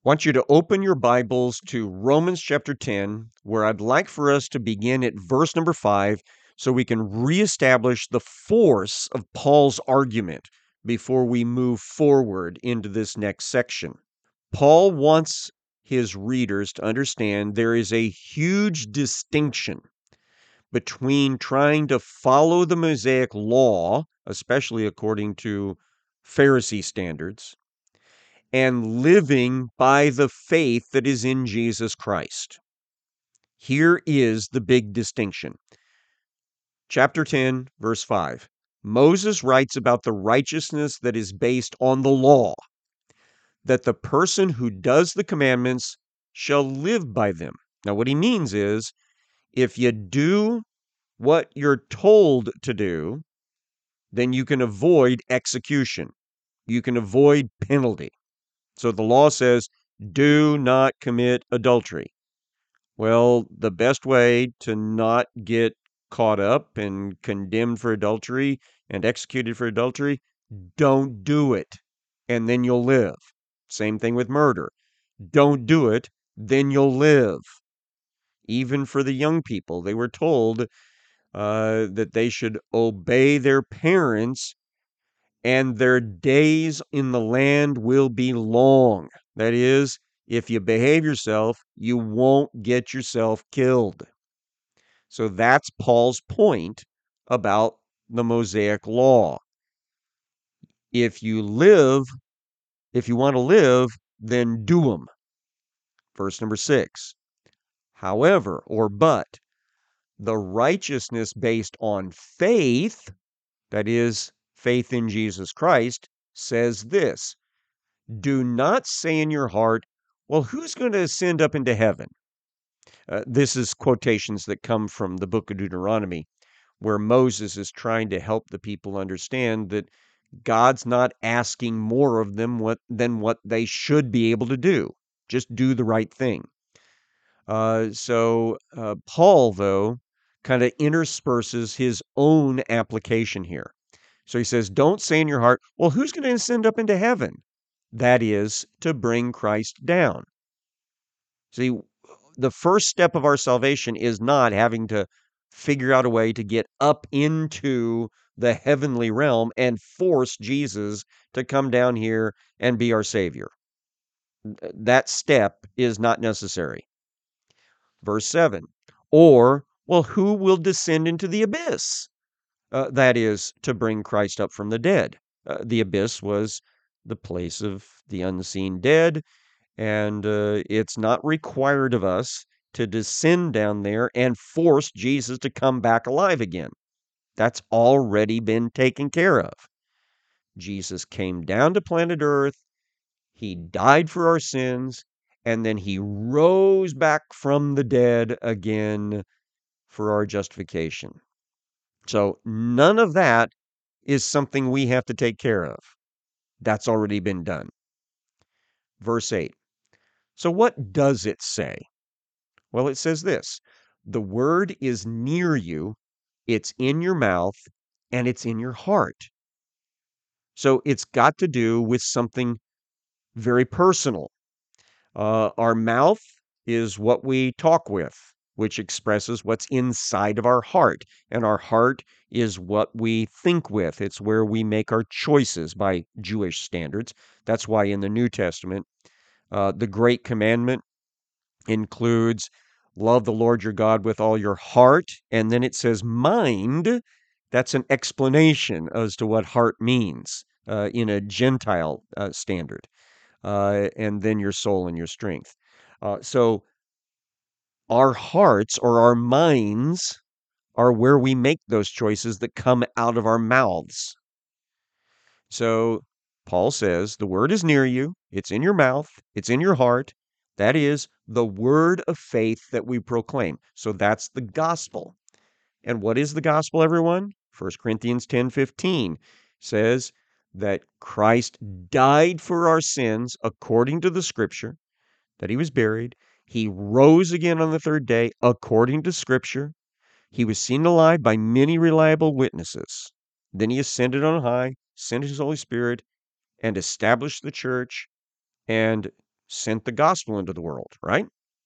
Want you to open your Bibles to Romans chapter 10, where I'd like for us to begin at verse number 5 so we can reestablish the force of Paul's argument before we move forward into this next section. Paul wants his readers to understand there is a huge distinction between trying to follow the Mosaic law, especially according to Pharisee standards, and living by the faith that is in Jesus Christ. Here is the big distinction. Chapter 10, verse 5. Moses writes about the righteousness that is based on the law, that the person who does the commandments shall live by them. Now, what he means is if you do what you're told to do, then you can avoid execution. You can avoid penalty. So the law says, do not commit adultery. Well, the best way to not get caught up and condemned for adultery and executed for adultery, don't do it, and then you'll live. Same thing with murder. Don't do it, then you'll live. Even for the young people, they were told that they should obey their parents and their days in the land will be long. That is, if you behave yourself, you won't get yourself killed. So that's Paul's point about the Mosaic law. If you want to live, then do them. Verse number 6. However, or but, the righteousness based on faith, that is, faith in Jesus Christ, says this: do not say in your heart, well, who's going to ascend up into heaven? This is quotations that come from the book of Deuteronomy, where Moses is trying to help the people understand that God's not asking more of them than what they should be able to do. Just do the right thing. Paul, though, kind of intersperses his own application here. So he says, don't say in your heart, well, who's going to ascend up into heaven? That is to bring Christ down. See, the first step of our salvation is not having to figure out a way to get up into the heavenly realm and force Jesus to come down here and be our Savior. That step is not necessary. Verse 7, or, well, who will descend into the abyss? That is to bring Christ up from the dead. The abyss was the place of the unseen dead, and it's not required of us to descend down there and force Jesus to come back alive again. That's already been taken care of. Jesus came down to planet Earth, he died for our sins, and then he rose back from the dead again for our justification. So none of that is something we have to take care of. That's already been done. Verse 8. So what does it say? Well, it says this: the word is near you, it's in your mouth, and it's in your heart. So it's got to do with something very personal. Our mouth is what we talk with, which expresses what's inside of our heart. And our heart is what we think with. It's where we make our choices by Jewish standards. That's why in the New Testament, the Great Commandment includes love the Lord your God with all your heart. And then it says mind. That's an explanation as to what heart means in a Gentile standard. And then your soul and your strength. So our hearts or our minds are where we make those choices that come out of our mouths. So Paul says the word is near you, it's in your mouth, it's in your heart. That is the word of faith that we proclaim. So that's the gospel. And what is the gospel, everyone? 1 Corinthians 10:15 says that Christ died for our sins according to the scripture, that he was buried. He rose again on the third day according to scripture. He was seen alive by many reliable witnesses. Then he ascended on high, sent his Holy Spirit, and established the church, and sent the gospel into the world, right?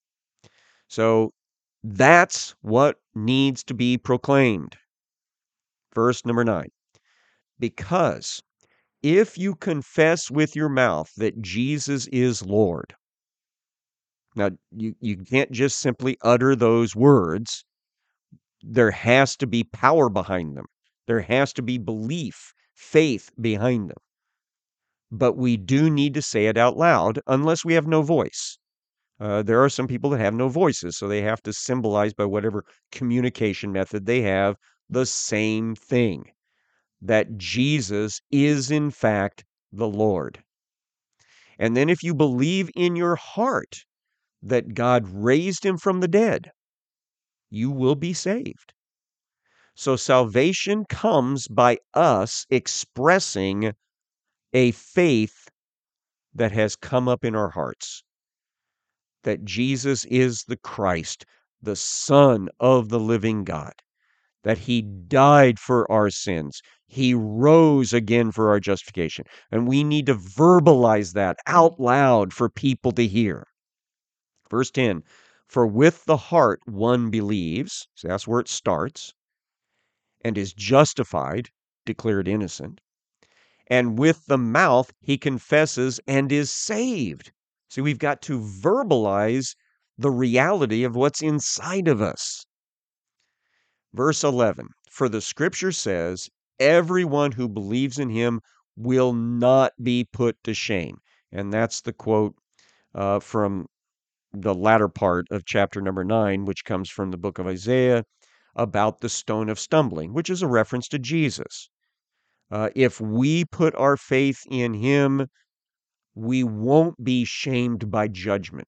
So that's what needs to be proclaimed. Verse number 9. Because if you confess with your mouth that Jesus is Lord. Now, you can't just simply utter those words. There has to be power behind them. There has to be belief, faith behind them. But we do need to say it out loud unless we have no voice. There are some people that have no voices, so they have to symbolize by whatever communication method they have the same thing, that Jesus is in fact the Lord. And then if you believe in your heart that God raised him from the dead, you will be saved. So salvation comes by us expressing a faith that has come up in our hearts, that Jesus is the Christ, the Son of the living God, that he died for our sins. He rose again for our justification. And we need to verbalize that out loud for people to hear. Verse 10, for with the heart one believes, so that's where it starts, and is justified, declared innocent. And with the mouth he confesses and is saved. See, we've got to verbalize the reality of what's inside of us. Verse 11, for the scripture says, everyone who believes in him will not be put to shame. And that's the quote from the latter part of chapter number 9, which comes from the book of Isaiah about the stone of stumbling, which is a reference to Jesus. If we put our faith in him, we won't be shamed by judgment.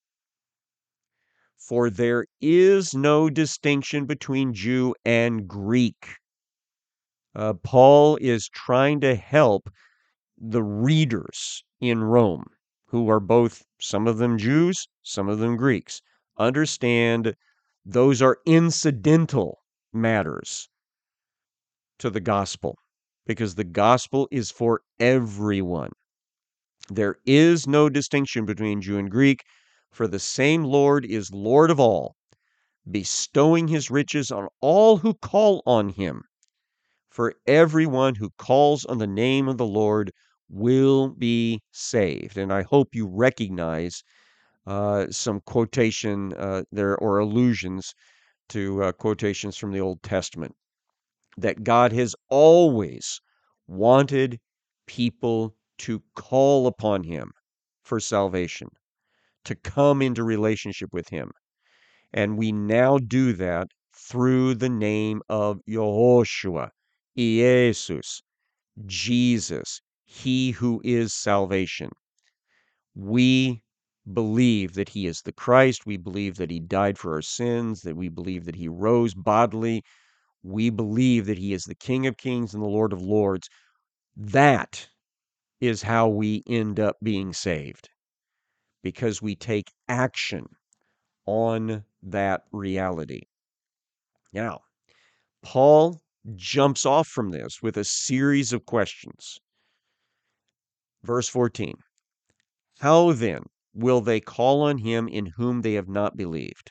For there is no distinction between Jew and Greek. Paul is trying to help the readers in Rome, who are both, some of them Jews, some of them Greeks, understand those are incidental matters to the gospel, because the gospel is for everyone. There is no distinction between Jew and Greek, for the same Lord is Lord of all, bestowing his riches on all who call on him. For everyone who calls on the name of the Lord will be saved. And I hope you recognize some quotation there or allusions to quotations from the Old Testament, that God has always wanted people to call upon him for salvation, to come into relationship with him. And we now do that through the name of Yehoshua, Jesus, Jesus, he who is salvation. We believe that he is the Christ. We believe that he died for our sins, that we believe that he rose bodily. We believe that he is the King of Kings and the Lord of Lords. That is how we end up being saved, because we take action on that reality. Now, Paul jumps off from this with a series of questions. Verse 14, how then will they call on him in whom they have not believed?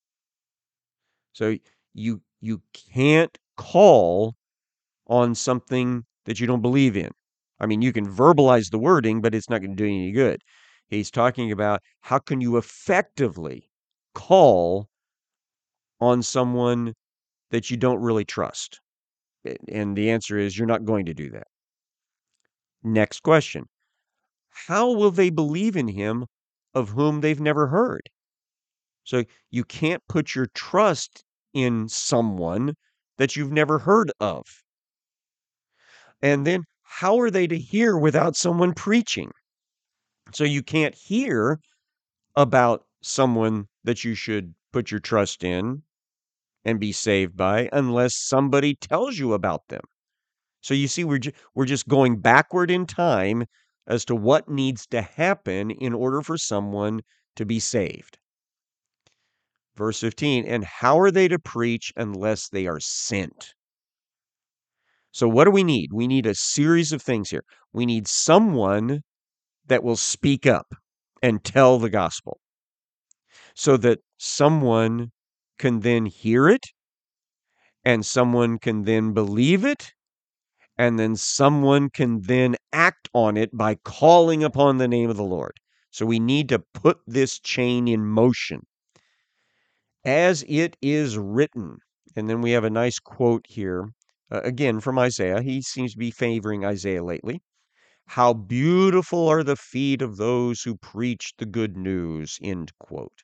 So you can't call on something that you don't believe in. I mean, you can verbalize the wording, but it's not going to do you any good. He's talking about how can you effectively call on someone that you don't really trust? And the answer is you're not going to do that. Next question. How will they believe in him of whom they've never heard? So you can't put your trust in someone that you've never heard of. And then how are they to hear without someone preaching? So you can't hear about someone that you should put your trust in and be saved by unless somebody tells you about them. So you see, we're just going backward in time as to what needs to happen in order for someone to be saved. Verse 15, and how are they to preach unless they are sent? So what do we need? We need a series of things here. We need someone that will speak up and tell the gospel so that someone can then hear it and someone can then believe it and then someone can then act on it by calling upon the name of the Lord. So we need to put this chain in motion as it is written. And then we have a nice quote here, again from Isaiah. He seems to be favoring Isaiah lately. How beautiful are the feet of those who preach the good news, end quote.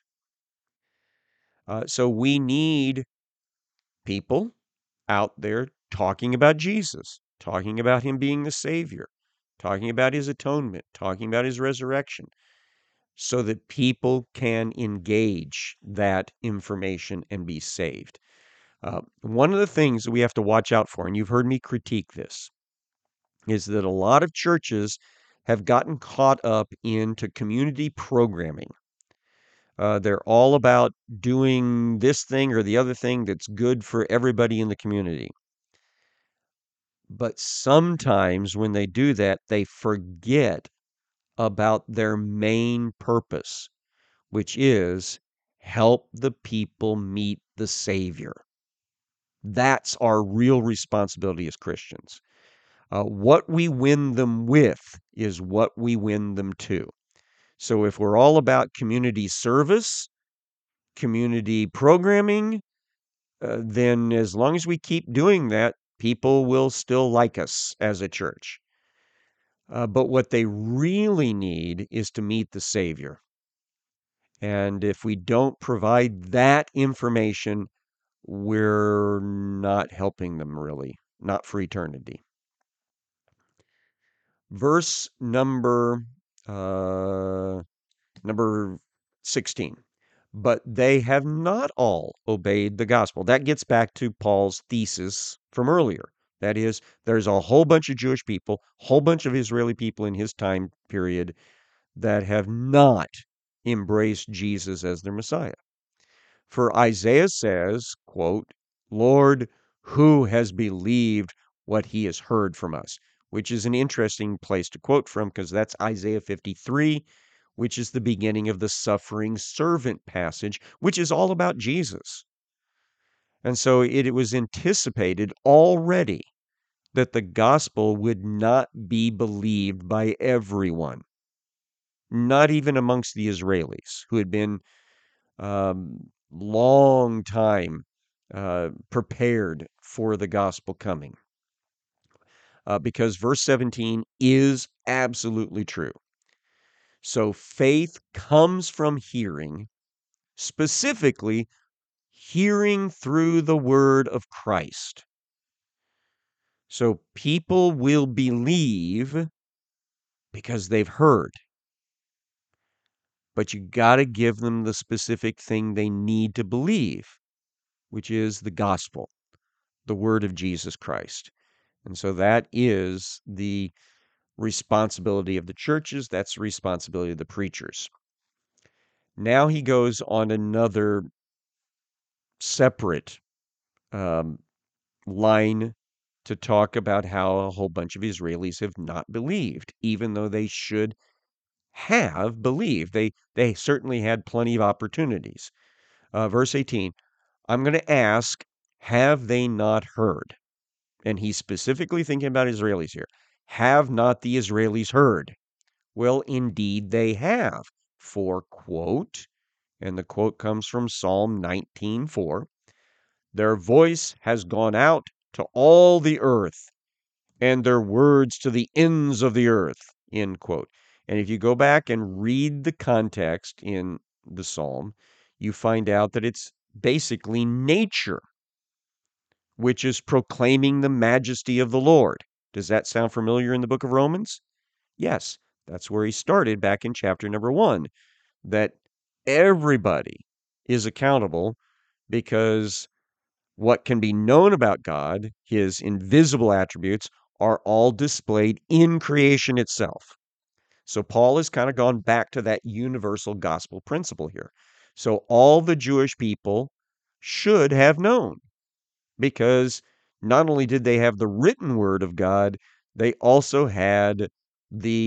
So we need people out there talking about Jesus, talking about him being the Savior, talking about his atonement, talking about his resurrection, so that people can engage that information and be saved. One of the things that we have to watch out for, and you've heard me critique this, is that a lot of churches have gotten caught up into community programming. They're all about doing this thing or the other thing that's good for everybody in the community. But sometimes when they do that, they forget about their main purpose, which is help the people meet the Savior. That's our real responsibility as Christians. What we win them with is what we win them to. So if we're all about community service, community programming, then as long as we keep doing that, people will still like us as a church. But what they really need is to meet the Savior. And if we don't provide that information, we're not helping them really, not for eternity. Verse number 16. But they have not all obeyed the gospel. That gets back to Paul's thesis from earlier. That is, there's a whole bunch of Jewish people, whole bunch of Israeli people in his time period that have not embraced Jesus as their Messiah. For Isaiah says, quote, Lord, who has believed what he has heard from us? Which is an interesting place to quote from because that's Isaiah 53, which is the beginning of the suffering servant passage, which is all about Jesus. And so it was anticipated already that the gospel would not be believed by everyone, not even amongst the Israelis who had been long time prepared for the gospel coming. Because verse 17 is absolutely true. So faith comes from hearing, specifically hearing through the word of Christ. So people will believe because they've heard. But you got to give them the specific thing they need to believe, which is the gospel, the word of Jesus Christ. And so that is the responsibility of the churches. That's the responsibility of the preachers. Now he goes on another separate line to talk about how a whole bunch of Israelis have not believed, even though they should have believed. They certainly had plenty of opportunities. Verse 18, I'm going to ask, have they not heard? And he's specifically thinking about Israelis here. Have not the Israelis heard? Well, indeed they have. For, quote, and the quote comes from Psalm 19:4, their voice has gone out to all the earth, and their words to the ends of the earth, end quote. And if you go back and read the context in the psalm, you find out that it's basically nature which is proclaiming the majesty of the Lord. Does that sound familiar in the book of Romans? Yes, that's where he started back in chapter number 1, that everybody is accountable because what can be known about God, his invisible attributes, are all displayed in creation itself. So Paul has kind of gone back to that universal gospel principle here. So all the Jewish people should have known because not only did they have the written word of God, they also had the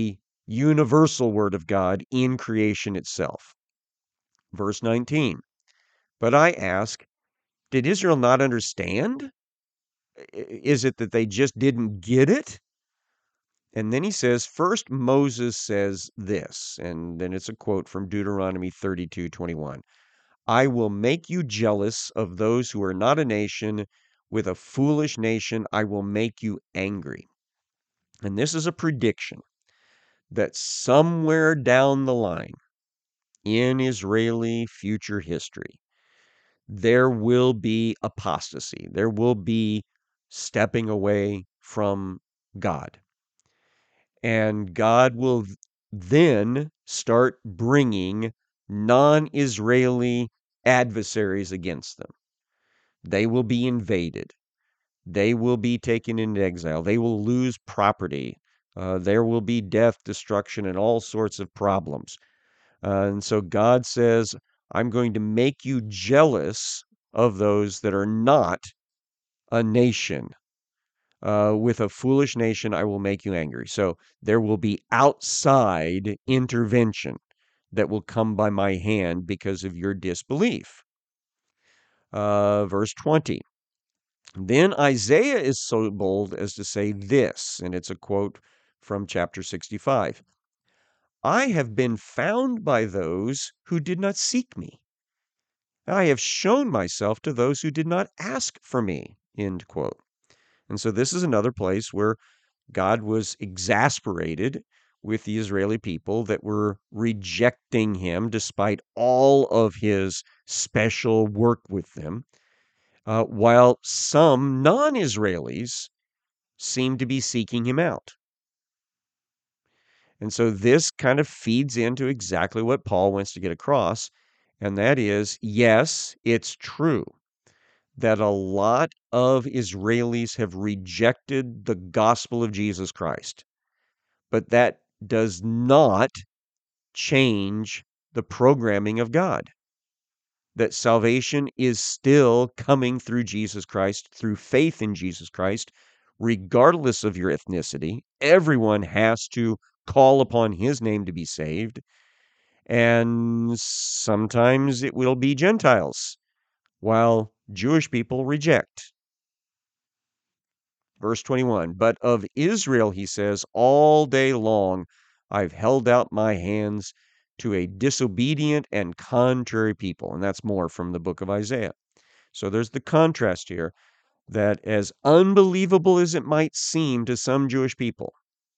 universal word of God in creation itself. Verse 19, but I ask, did Israel not understand? Is it that they just didn't get it? And then he says, first Moses says this, and then it's a quote from Deuteronomy 32:21. I will make you jealous of those who are not a nation. With a foolish nation, I will make you angry. And this is a prediction that somewhere down the line in Israeli future history, there will be apostasy. There will be stepping away from God. And God will then start bringing non-Israeli adversaries against them. They will be invaded. They will be taken into exile. They will lose property. There will be death, destruction, and all sorts of problems. And so God says, I'm going to make you jealous of those that are not a nation. With a foolish nation, I will make you angry. So there will be outside intervention that will come by my hand because of your disbelief. Verse 20. Then Isaiah is so bold as to say this, and it's a quote from chapter 65. I have been found by those who did not seek me. I have shown myself to those who did not ask for me. End quote. And so this is another place where God was exasperated with the Israeli people that were rejecting him despite all of his special work with them, while some non-Israelis seemed to be seeking him out. And so this kind of feeds into exactly what Paul wants to get across, and that is, yes, it's true that a lot of Israelis have rejected the gospel of Jesus Christ, but that does not change the programming of God. That salvation is still coming through Jesus Christ, through faith in Jesus Christ, regardless of your ethnicity. Everyone has to call upon his name to be saved. And sometimes it will be Gentiles, while Jewish people reject. Verse 21, but of Israel, he says, all day long I've held out my hands to a disobedient and contrary people. And that's more from the book of Isaiah. So there's the contrast here that, as unbelievable as it might seem to some Jewish people,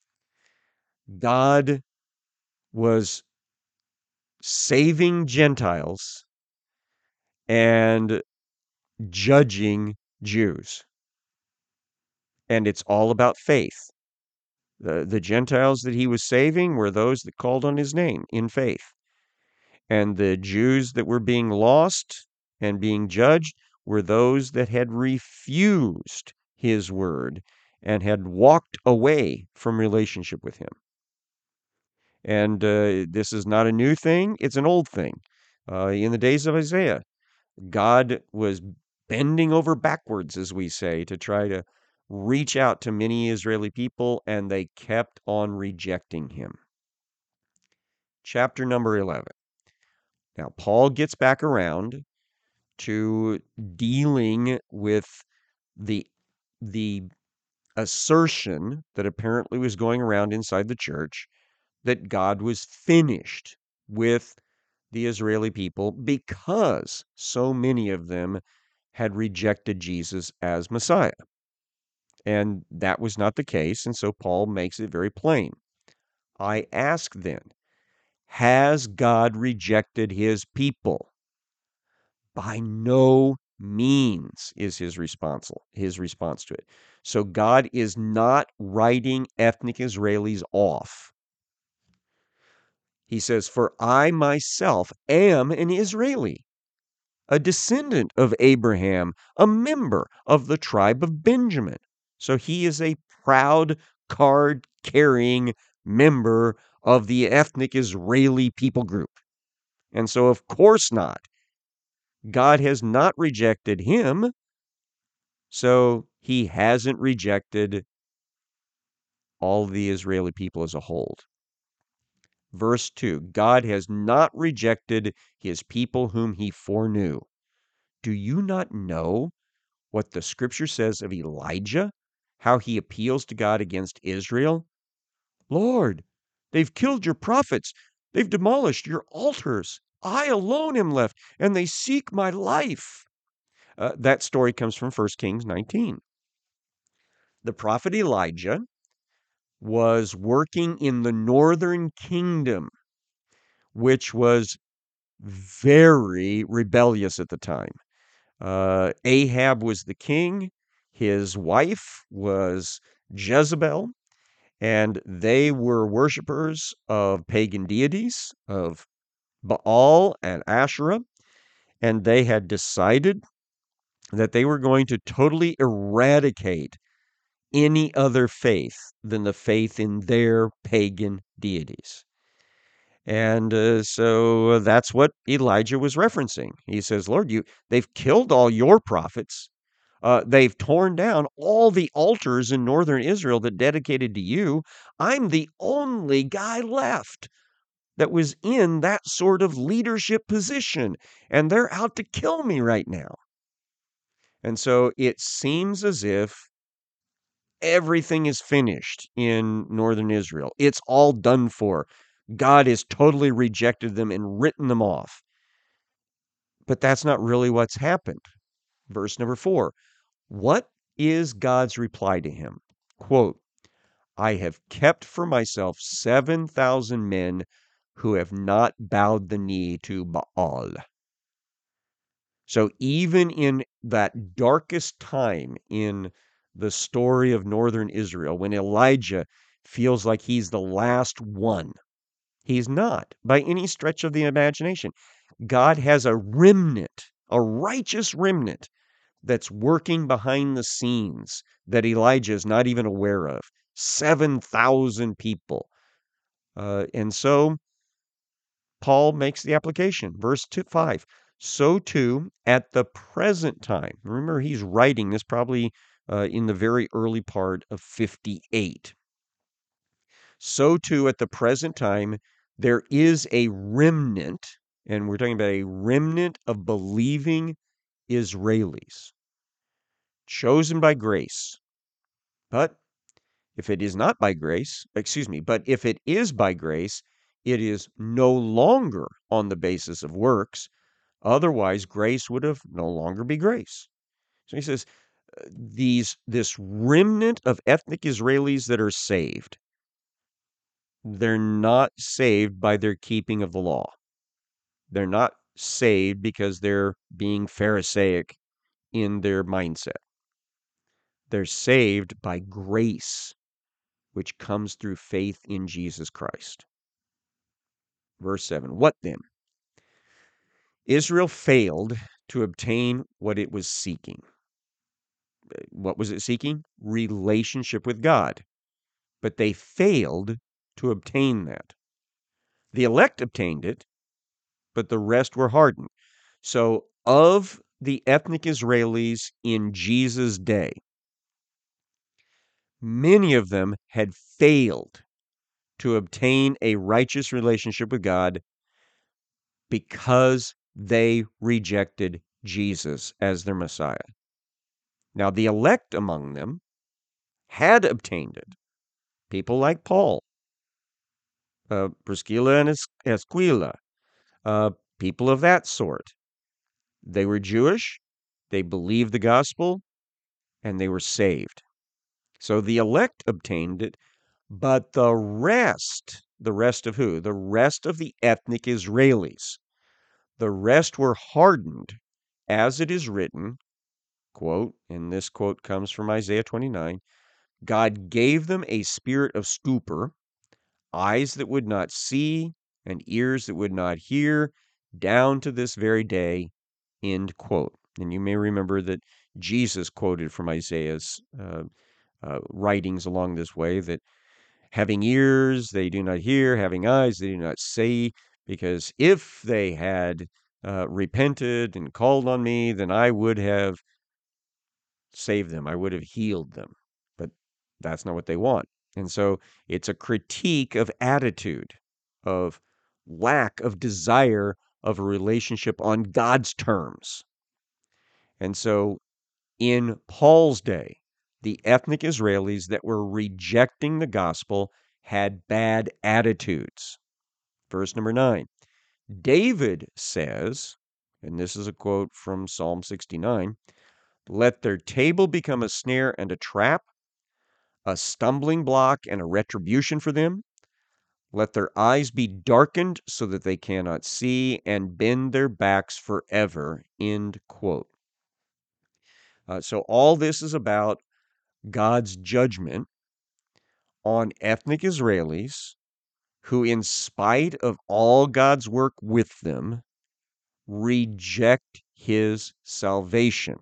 God was saving Gentiles and judging Jews. And it's all about faith. The Gentiles that he was saving were those that called on his name in faith. And the Jews that were being lost and being judged were those that had refused his word and had walked away from relationship with him. And this is not a new thing, it's an old thing. In the days of Isaiah, God was bending over backwards, as we say, to try to reach out to many Israeli people, and they kept on rejecting him. Chapter number 11. Now, Paul gets back around to dealing with the the assertion that apparently was going around inside the church that God was finished with the Israeli people because so many of them had rejected Jesus as Messiah. And that was not the case, and so Paul makes it very plain. I ask then, has God rejected his people? By no means is his response to it. So God is not writing ethnic Israelis off. He says, for I myself am an Israeli, a descendant of Abraham, a member of the tribe of Benjamin. So he is a proud card-carrying member of the ethnic Israeli people group. And so, of course not. God has not rejected him, so he hasn't rejected all the Israeli people as a whole. Verse 2, God has not rejected his people whom he foreknew. Do you not know what the scripture says of Elijah? How he appeals to God against Israel? Lord, they've killed your prophets. They've demolished your altars. I alone am left, and they seek my life. That story comes from 1 Kings 19. The prophet Elijah was working in the northern kingdom, which was very rebellious at the time. Ahab was the king. His wife was Jezebel, and they were worshipers of pagan deities, of Baal and Asherah, and they had decided that they were going to totally eradicate any other faith than the faith in their pagan deities. And so that's what Elijah was referencing. He says, Lord, they've killed all your prophets. They've torn down all the altars in northern Israel that dedicated to you. I'm the only guy left that was in that sort of leadership position, and they're out to kill me right now. And so it seems as if everything is finished in northern Israel. It's all done for. God has totally rejected them and written them off. But that's not really what's happened. Verse number 4. What is God's reply to him? Quote, I have kept for myself 7,000 men who have not bowed the knee to Baal. So even in that darkest time in the story of northern Israel, when Elijah feels like he's the last one, he's not by any stretch of the imagination. God has a remnant, a righteous remnant that's working behind the scenes that Elijah is not even aware of. 7,000 people. And so Paul makes the application. Verse 5. So too, at the present time, remember he's writing this probably in the very early part of 58. So too, at the present time, there is a remnant, and we're talking about a remnant of believing Israelis, chosen by grace. But if it is not by grace, but if it is by grace, it is no longer on the basis of works. Otherwise, grace would have no longer be grace. So he says, this remnant of ethnic Israelis that are saved, they're not saved by their keeping of the law. They're not saved because they're being Pharisaic in their mindset. They're saved by grace, which comes through faith in Jesus Christ. Verse 7. What then? Israel failed to obtain what it was seeking. What was it seeking? Relationship with God. But they failed to obtain that. The elect obtained it, but the rest were hardened. So, of the ethnic Israelis in Jesus' day, many of them had failed to obtain a righteous relationship with God because they rejected Jesus as their Messiah. Now, the elect among them had obtained it. People like Paul, Priscilla and Aquila, people of that sort. They were Jewish, they believed the gospel, and they were saved. So the elect obtained it, but the rest of who? The rest of the ethnic Israelis. The rest were hardened, as it is written, quote, and this quote comes from Isaiah 29, God gave them a spirit of stupor, eyes that would not see, and ears that would not hear, down to this very day, end quote. And you may remember that Jesus quoted from Isaiah's writings along this way that having ears, they do not hear, having eyes, they do not see, because if they had repented and called on me, then I would have saved them. I would have healed them. But that's not what they want. And so it's a critique of attitude. of lack of desire of a relationship on God's terms. And so in Paul's day, the ethnic Israelis that were rejecting the gospel had bad attitudes. Verse number 9, David says, and this is a quote from Psalm 69, "Let their table become a snare and a trap, a stumbling block and a retribution for them. Let their eyes be darkened so that they cannot see, and bend their backs forever." End quote. So all this is about God's judgment on ethnic Israelis who, in spite of all God's work with them, reject his salvation.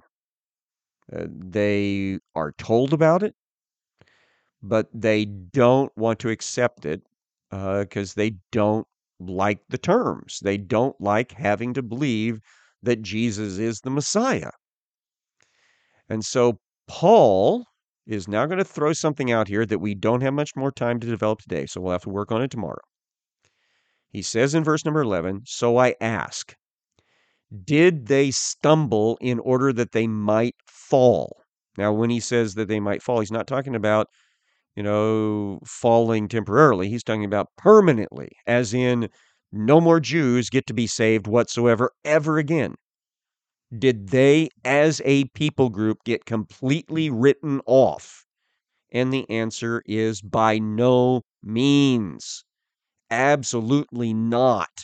They are told about it, but they don't want to accept it because they don't like the terms. They don't like having to believe that Jesus is the Messiah. And so Paul is now going to throw something out here that we don't have much more time to develop today, so we'll have to work on it tomorrow. He says in verse number 11, "So I ask, did they stumble in order that they might fall?" Now, when he says that they might fall, he's not talking about, falling temporarily. He's talking about permanently, as in no more Jews get to be saved whatsoever ever again. Did they, as a people group, get completely written off? And the answer is by no means. Absolutely not.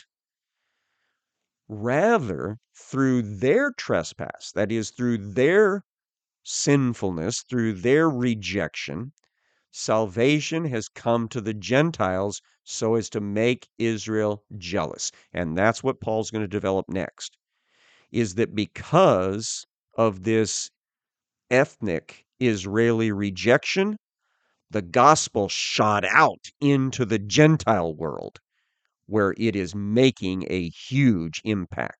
Rather, through their trespass, that is, through their sinfulness, through their rejection, salvation has come to the Gentiles so as to make Israel jealous. And that's what Paul's going to develop next, is that because of this ethnic Israeli rejection, the gospel shot out into the Gentile world, where it is making a huge impact.